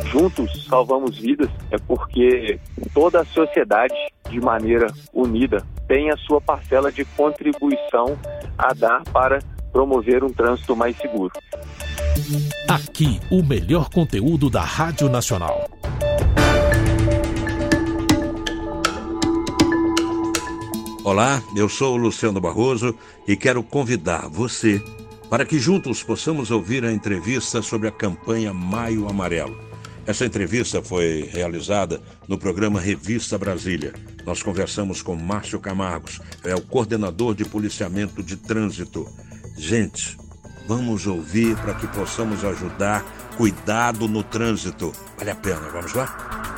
juntos salvamos vidas é porque toda a sociedade, de maneira unida, tem a sua parcela de contribuição a dar para promover um trânsito mais seguro. Aqui, o melhor conteúdo da Rádio Nacional. Olá, eu sou o Luciano Barroso e quero convidar você para que juntos possamos ouvir a entrevista sobre a campanha Maio Amarelo. Essa entrevista foi realizada no programa Revista Brasília. Nós conversamos com Márcio Camargos, é o coordenador de policiamento de trânsito. Gente, vamos ouvir para que possamos ajudar. Cuidado no trânsito. Vale a pena, vamos lá?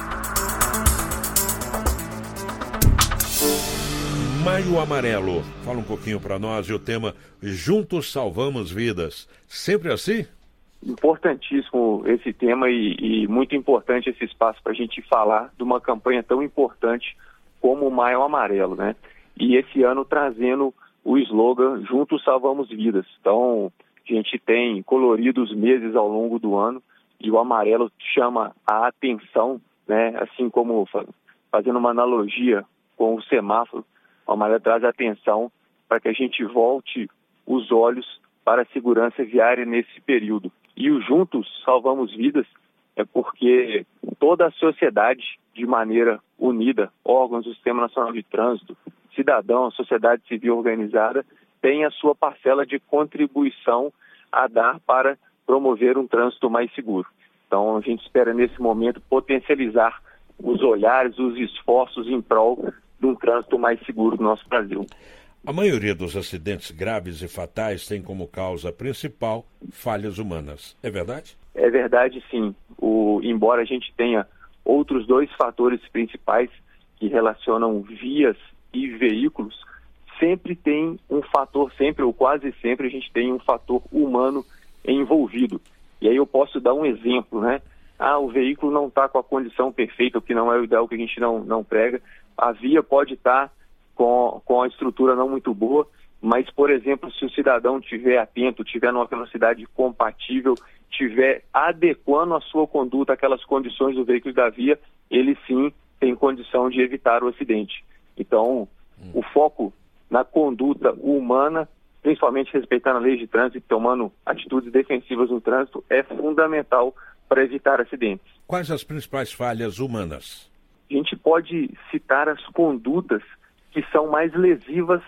Maio Amarelo. Fala um pouquinho para nós e o tema Juntos Salvamos Vidas. Sempre assim? Importantíssimo esse tema e muito importante esse espaço para a gente falar de uma campanha tão importante como o Maio Amarelo, né? E esse ano trazendo o slogan Juntos Salvamos Vidas. Então, a gente tem coloridos meses ao longo do ano e o amarelo chama a atenção, né? Assim como fazendo uma analogia com o semáforo, o amarelo traz atenção para que a gente volte os olhos para a segurança viária nesse período. E o Juntos Salvamos Vidas é porque toda a sociedade, de maneira unida, órgãos do Sistema Nacional de Trânsito, cidadãos, sociedade civil organizada, tem a sua parcela de contribuição a dar para promover um trânsito mais seguro. Então, a gente espera, nesse momento, potencializar os olhares, os esforços em prol de um trânsito mais seguro no nosso Brasil. A maioria dos acidentes graves e fatais tem como causa principal falhas humanas. É verdade? É verdade, sim. Embora a gente tenha outros dois fatores principais que relacionam vias e veículos, sempre tem um fator, sempre ou quase sempre, a gente tem um fator humano envolvido. E aí eu posso dar um exemplo, né? O veículo não está com a condição perfeita, o que não é o ideal, que a gente não prega. A via pode estar com a estrutura não muito boa, mas, por exemplo, se o cidadão estiver atento, estiver numa velocidade compatível, estiver adequando a sua conduta àquelas condições do veículo e da via, ele sim tem condição de evitar o acidente. Então, o foco na conduta humana, principalmente respeitando a lei de trânsito e tomando atitudes defensivas no trânsito, é fundamental para evitar acidentes. Quais as principais falhas humanas? A gente pode citar as condutas que são mais lesivas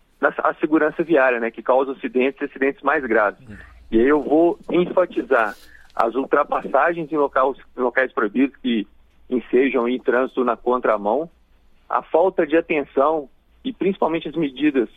à segurança viária, né, que causam acidentes mais graves. E aí eu vou enfatizar as ultrapassagens em locais proibidos que ensejam em trânsito na contramão, a falta de atenção e principalmente as medidas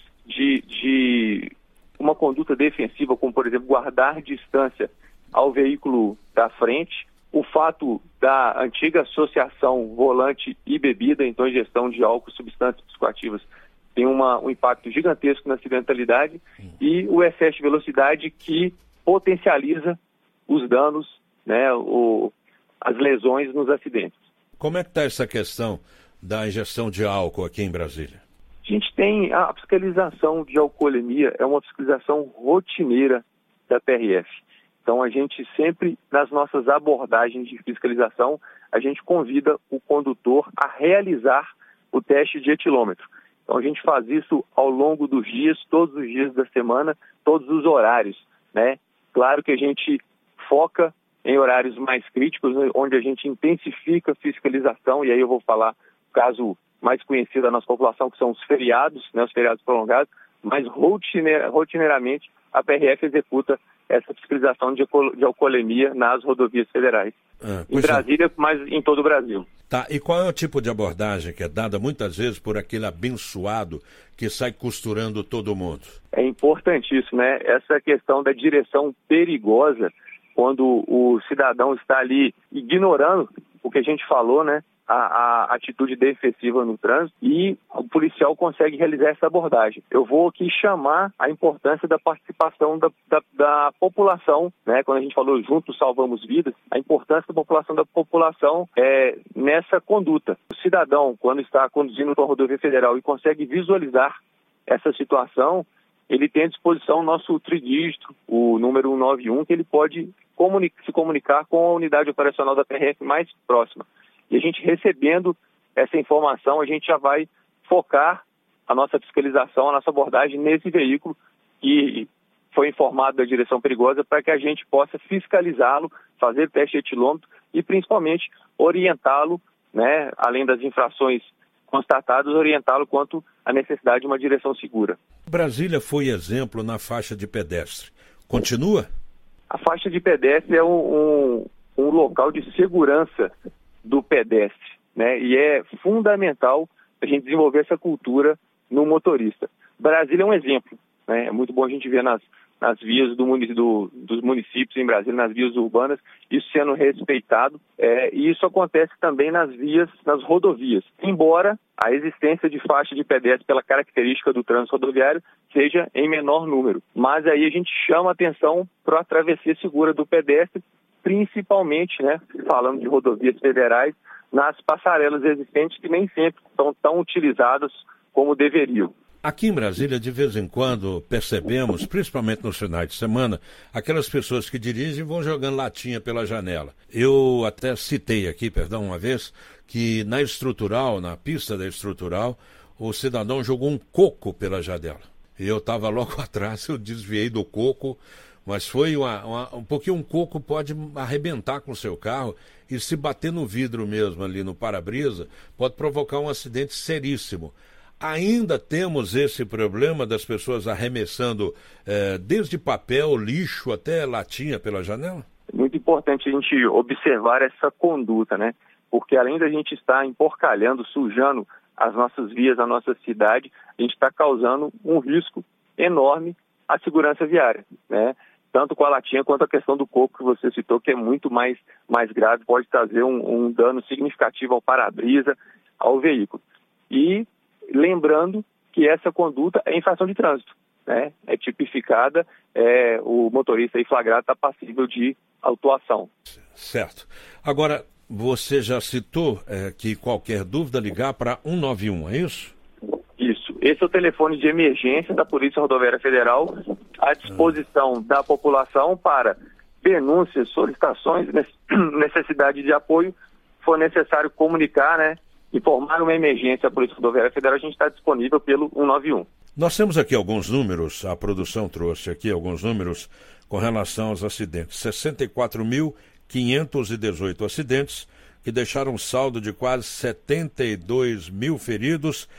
de uma conduta defensiva, como, por exemplo, guardar distância ao veículo da frente, o fato da antiga associação volante e bebida, então ingestão de álcool e substâncias psicoativas, tem um impacto gigantesco na acidentalidade, e o excesso de velocidade que potencializa os danos, né, as lesões nos acidentes. Como é que está essa questão da ingestão de álcool aqui em Brasília? A gente tem a fiscalização de alcoolemia, é uma fiscalização rotineira da PRF. Então, a gente sempre, nas nossas abordagens de fiscalização, a gente convida o condutor a realizar o teste de etilômetro. Então, a gente faz isso ao longo dos dias, todos os dias da semana, todos os horários, né? Claro que a gente foca em horários mais críticos, onde a gente intensifica a fiscalização, e aí eu vou falar o caso mais conhecido da nossa população, que são os feriados, né, os feriados prolongados, mas rotineiramente a PRF executa essa fiscalização de alcoolemia nas rodovias federais. Em Brasília, mas em todo o Brasil. Tá, e qual é o tipo de abordagem que é dada muitas vezes por aquele abençoado que sai costurando todo mundo? É importantíssimo, né? Essa questão da direção perigosa, quando o cidadão está ali ignorando o que a gente falou, né? A atitude defensiva no trânsito, e o policial consegue realizar essa abordagem. Eu vou aqui chamar a importância da participação da população, né? Quando a gente falou juntos salvamos vidas, a importância da população nessa conduta. O cidadão, quando está conduzindo uma rodovia federal e consegue visualizar essa situação, ele tem à disposição o nosso tridígito, o número 191, que ele pode se comunicar com a unidade operacional da PRF mais próxima. E a gente recebendo essa informação, a gente já vai focar a nossa fiscalização, a nossa abordagem nesse veículo que foi informado da direção perigosa para que a gente possa fiscalizá-lo, fazer teste de etilômetro e principalmente orientá-lo, né, além das infrações constatadas, orientá-lo quanto à necessidade de uma direção segura. Brasília foi exemplo na faixa de pedestre. Continua? A faixa de pedestre é um local de segurança do pedestre, né? E é fundamental a gente desenvolver essa cultura no motorista. Brasília é um exemplo, né? É muito bom a gente ver nas vias dos municípios em Brasília, nas vias urbanas, isso sendo respeitado, e isso acontece também nas rodovias, embora a existência de faixa de pedestre pela característica do trânsito rodoviário seja em menor número. Mas aí a gente chama a atenção para a travessia segura do pedestre, principalmente, né, falando de rodovias federais, nas passarelas existentes que nem sempre são tão utilizadas como deveriam. Aqui em Brasília, de vez em quando, percebemos, principalmente nos finais de semana, aquelas pessoas que dirigem e vão jogando latinha pela janela. Eu até citei aqui, uma vez, que na pista da estrutural, o cidadão jogou um coco pela janela. E eu estava logo atrás, eu desviei do coco, mas foi porque um coco pode arrebentar com o seu carro e se bater no vidro mesmo ali no para-brisa, pode provocar um acidente seríssimo. Ainda temos esse problema das pessoas arremessando desde papel, lixo até latinha pela janela? É muito importante a gente observar essa conduta, né? Porque além da gente estar emporcalhando, sujando as nossas vias, a nossa cidade, a gente está causando um risco enorme à segurança viária, né? Tanto com a latinha quanto a questão do coco que você citou, que é muito mais grave, pode trazer um dano significativo ao para-brisa, ao veículo. E lembrando que essa conduta é infração de trânsito, né? É tipificada, o motorista aí flagrado está passível de autuação. Certo. Agora, você já citou que qualquer dúvida ligar para 191, é isso? Isso. Esse é o telefone de emergência da Polícia Rodoviária Federal à disposição da população para denúncias, solicitações, necessidade de apoio, for necessário comunicar, né? Informar uma emergência à Polícia Rodoviária Federal, a gente está disponível pelo 191. Nós temos aqui alguns números, a produção trouxe aqui alguns números com relação aos acidentes. 64.518 acidentes, que deixaram um saldo de quase 72 mil feridos,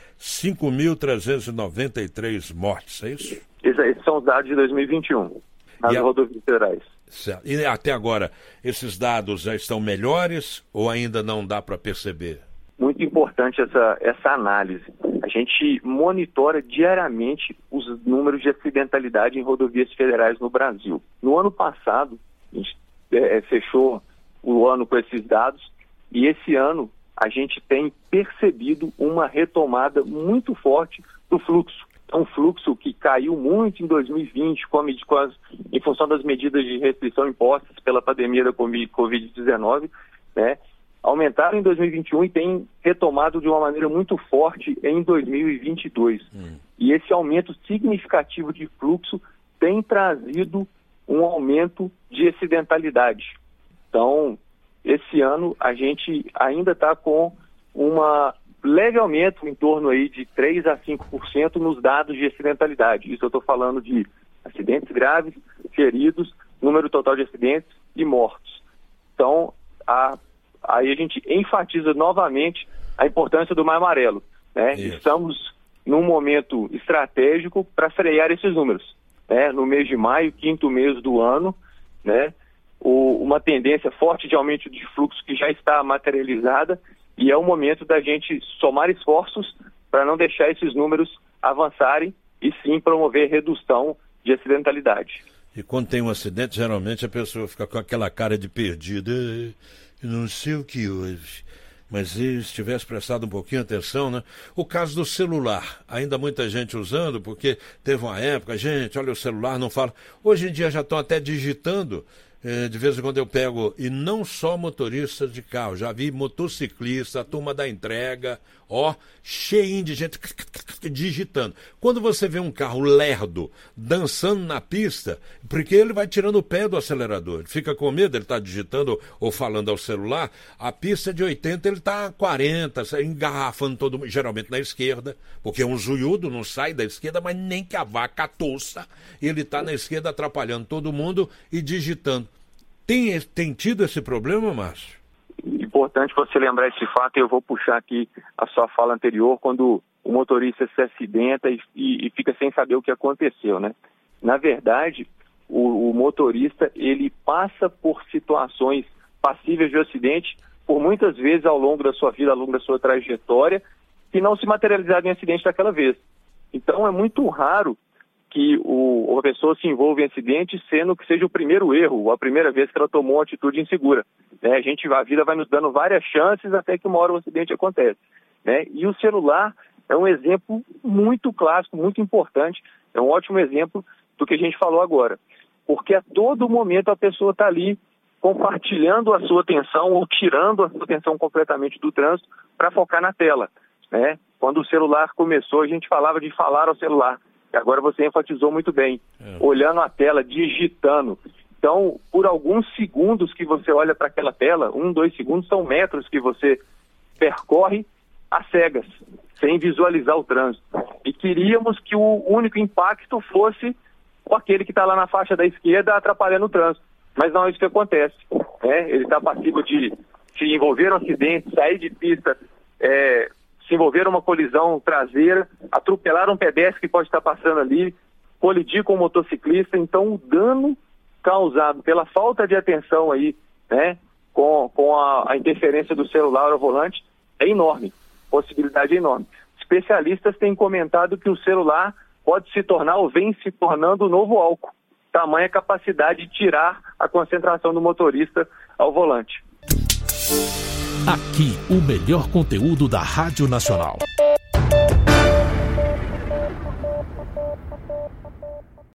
5.393 mortes, é isso? Esses são os dados de 2021, nas rodovias federais. Certo. E até agora, esses dados já estão melhores ou ainda não dá para perceber? Muito importante essa análise. A gente monitora diariamente os números de acidentalidade em rodovias federais no Brasil. No ano passado, a gente fechou o ano com esses dados e esse ano a gente tem percebido uma retomada muito forte do fluxo. É um fluxo que caiu muito em 2020 em função das medidas de restrição impostas pela pandemia da Covid-19, né? Aumentaram em 2021 e tem retomado de uma maneira muito forte em 2022. E esse aumento significativo de fluxo tem trazido um aumento de acidentalidade. Então, esse ano a gente ainda está com um leve aumento em torno aí de 3 a 5% nos dados de acidentalidade. Isso eu estou falando de acidentes graves, feridos, número total de acidentes e mortos. Então, aí a gente enfatiza novamente a importância do Maio Amarelo, né? Estamos num momento estratégico para frear esses números, né? No mês de maio, 5º mês do ano, né? Uma tendência forte de aumento de fluxo que já está materializada e é o momento da gente somar esforços para não deixar esses números avançarem e sim promover redução de acidentalidade. E quando tem um acidente, geralmente a pessoa fica com aquela cara de perdida. Eu não sei o que hoje, mas se tivesse prestado um pouquinho atenção, né? O caso do celular, ainda muita gente usando, porque teve uma época, gente, olha o celular, não fala. Hoje em dia já estão até digitando De vez em quando eu pego, e não só motoristas de carro, já vi motociclista, a turma da entrega, cheinho de gente digitando. Quando você vê um carro lerdo dançando na pista, porque ele vai tirando o pé do acelerador, ele fica com medo, ele está digitando ou falando ao celular, a pista é de 80, ele está a 40, engarrafando todo mundo, geralmente na esquerda, porque é um zoiudo, não sai da esquerda, mas nem que a vaca tossa, ele está na esquerda atrapalhando todo mundo e digitando. Tem tido esse problema, Márcio? Importante você lembrar esse fato, e eu vou puxar aqui a sua fala anterior, quando o motorista se acidenta e fica sem saber o que aconteceu, né? Na verdade, o motorista, ele passa por situações passíveis de acidente, por muitas vezes ao longo da sua vida, ao longo da sua trajetória, que não se materializaram em acidente daquela vez. Então é muito raro que a pessoa se envolva em acidente, sendo que seja o primeiro erro, ou a primeira vez que ela tomou uma atitude insegura. Né? A vida vai nos dando várias chances até que uma hora o acidente acontece. Né? E o celular é um exemplo muito clássico, muito importante, é um ótimo exemplo do que a gente falou agora. Porque a todo momento a pessoa está ali compartilhando a sua atenção ou tirando a sua atenção completamente do trânsito para focar na tela. Né? Quando o celular começou, a gente falava de falar ao celular. Agora você enfatizou muito bem, olhando a tela, digitando. Então, por alguns segundos que você olha para aquela tela, 1, 2 segundos, são metros que você percorre às cegas, sem visualizar o trânsito. E queríamos que o único impacto fosse aquele que está lá na faixa da esquerda atrapalhando o trânsito. Mas não é isso que acontece. Né? Ele está passível de se envolver no acidente, sair de pista, se envolver numa colisão traseira, atropelar um pedestre que pode estar passando ali, colidir com um motociclista. Então, o dano causado pela falta de atenção aí, né, com a interferência do celular ao volante é enorme, possibilidade é enorme. Especialistas têm comentado que o celular pode se tornar ou vem se tornando o novo álcool. Tamanha capacidade de tirar a concentração do motorista ao volante. Aqui, o melhor conteúdo da Rádio Nacional.